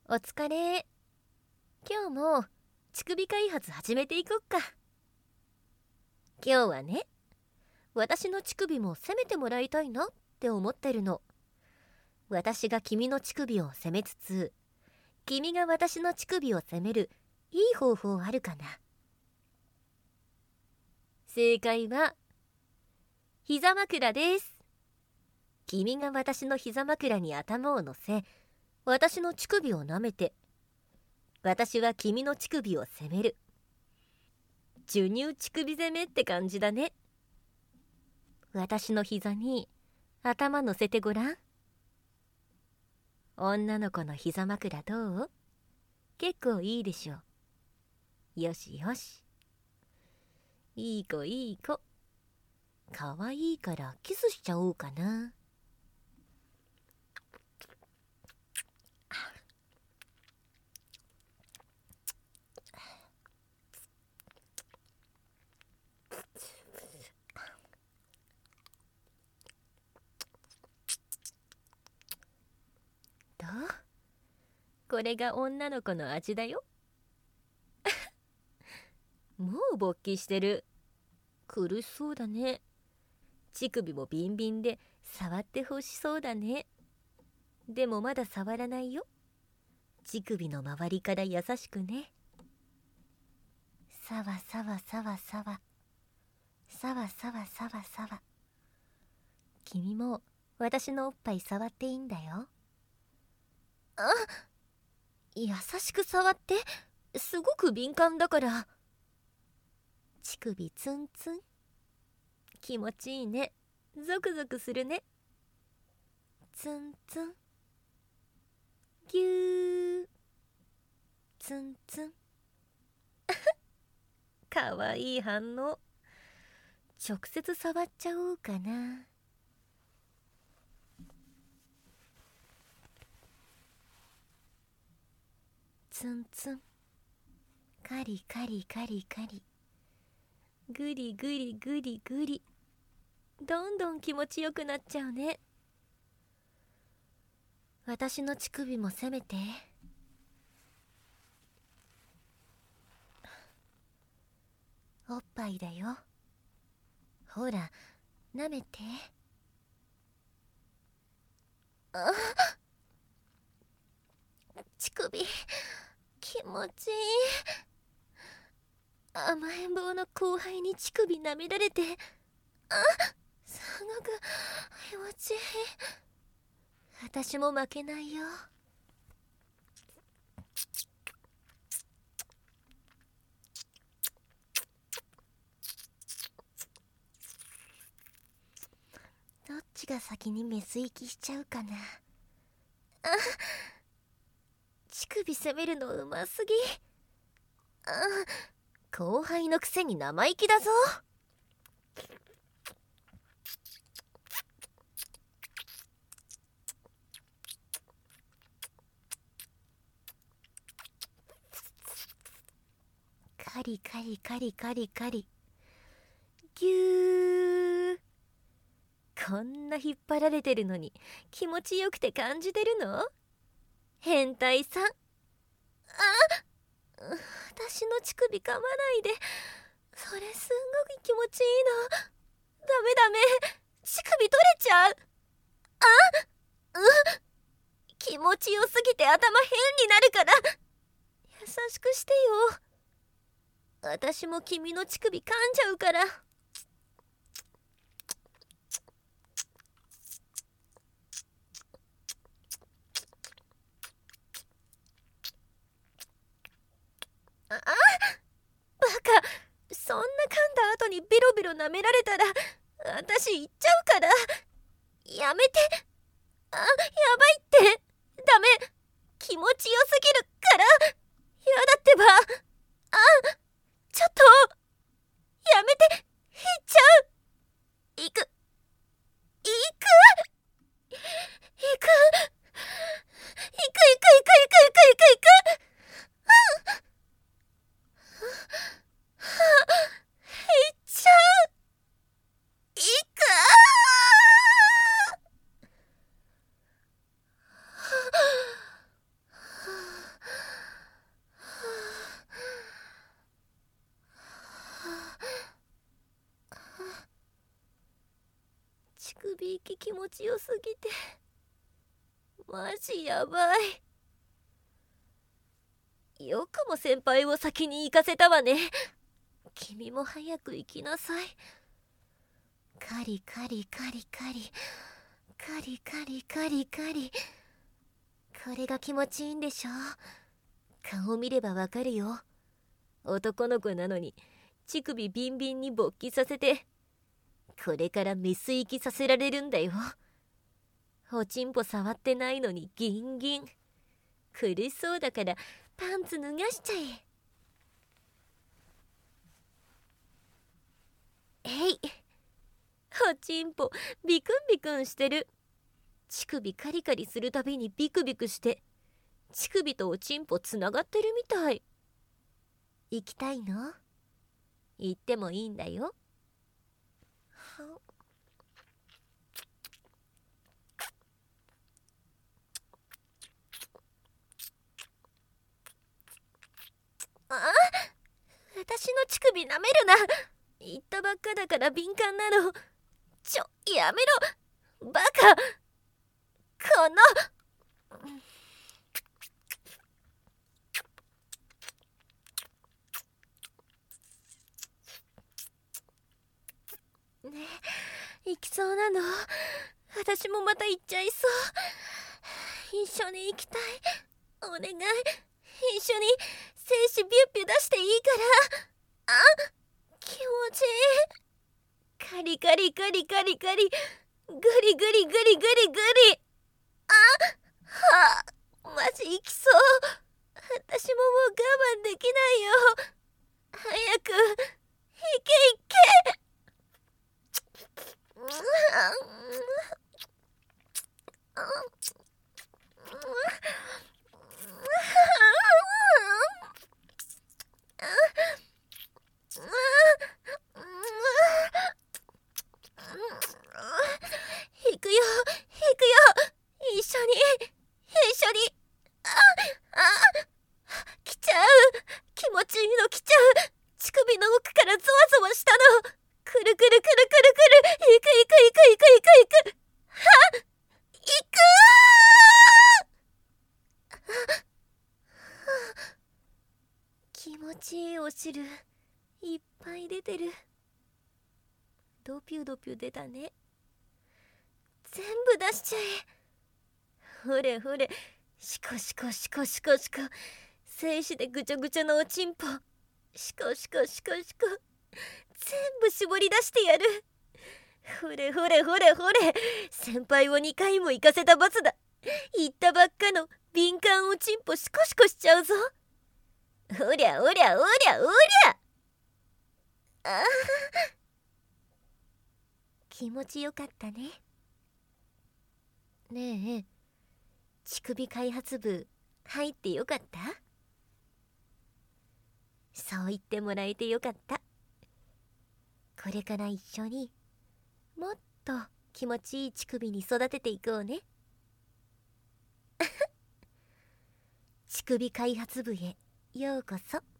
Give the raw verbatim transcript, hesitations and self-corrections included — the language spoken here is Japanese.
お疲れ。今日も乳首開発始めていこっか。今日はね、私の乳首も責めてもらいたいなって思ってるの。私が君の乳首を責めつつ、君が私の乳首を責めるいい方法あるかな。正解は膝枕です。君が私の膝枕に頭を乗せ、私の乳首を舐めて、私は君の乳首を責める。授乳乳首攻めって感じだね。私の膝に頭乗せてごらん。女の子の膝枕どう？結構いいでしょ。よしよし。いい子いい子。かわいいからキスしちゃおうかな。どう？これが女の子の味だよ。もう勃起してる。苦しそうだね。乳首もビンビンで触ってほしそうだね。でもまだ触らないよ。乳首の周りから優しくね。さわさわさわさわ。さわさわさわさわ。君も私のおっぱい触っていいんだよ。あ、優しく触って。すごく敏感だから。乳首ツンツン。気持ちいいね。ゾクゾクするね。ツンツン。ぎゅー。ツンツン。かわいい反応。直接触っちゃおうかな。ツンツン。カリカリカリカリ。グリグリグリグリ。どんどん気持ちよくなっちゃうね。私の乳首もせめて。おっぱいだよ。ほら、舐めて。あ、乳首気持ちいい。甘えん坊の後輩に乳首舐められて、あ、すごく気持ちいい。私も負けないよ。どっちが先にメス息しちゃうかな。あ、乳首攻めるのうますぎ。あ、後輩のくせに生意気だぞ。カリカリカリカリカリ。ぎゅー。こんな引っ張られてるのに気持ちよくて感じてるの？変態さん。あ、私の乳首噛まないで。それすんごく気持ちいいの。ダメダメ、乳首取れちゃう。あ、う、気持ちよすぎて頭変になるから、優しくしてよ。私も君の乳首噛んじゃうから。あ、バカ。そんな噛んだ後にベロベロ舐められたら私行っちゃうから。やめて。あ、やばいって。ダメ、気持ちよすぎるから。やだってば。あ、ちょっとやめて。行っちゃう。行く行く行く行く行く行く行く行く行く。行っちゃう。行く。 首息気持ちよすぎてマジやばい。よくも先輩を先に行かせたわね。君も早く行きなさい。カリカリカリカリカリカリカリカリ。これが気持ちいいんでしょ。顔見ればわかるよ。男の子なのに乳首ビンビンに勃起させて、これからメス行きさせられるんだよ。おちんぽ触ってないのにギンギン。苦しそうだからパンツ脱がしちゃえ。えい。おちんぽビクンビクンしてる。乳首カリカリするたびにビクビクして、乳首とおちんぽつながってるみたい。行きたいの？行ってもいいんだよ。あ、私の乳首なめるな。言ったばっかだから敏感なの。ちょ、やめろバカ。このねえ、行きそうなの？私もまた行っちゃいそう。一緒に行きたい。お願い、一緒に精子ビュッビュ出していいから。あ、気持ちいい。カリカリカリカリカリ、グリグリグリグリグリ。あ、はあ、マジ行きそう。私ももう我慢できないよ。早く行け行け。行くよ行くよ、一緒に一緒に。ああ、来ちゃう。気持ちいいの来ちゃう。乳首の奥からゾワゾワしたの。くるくるくるくるくる。行く行く行く行く行く行く。はっ、行くー。気持ちいいお汁いっぱい出てる。ドピュドピュ出たね。全部出しちゃえ。ほれほれ、シコシコシコシコシコ。精子でぐちゃぐちゃのおちんぽ、シコシコシコシコ。全部絞り出してやる。ほれほれほれほれ、先輩をにかいも行かせた罰だ。言ったばっかの敏感おちんぽシコシコしちゃうぞ。おりゃおりゃおりゃおりゃ。ああ、気持ちよかったね。ねえ、乳首開発部入ってよかった？そう言ってもらえてよかった。これから一緒にもっと気持ちいい乳首に育てていこうね。乳首開発部へようこそ。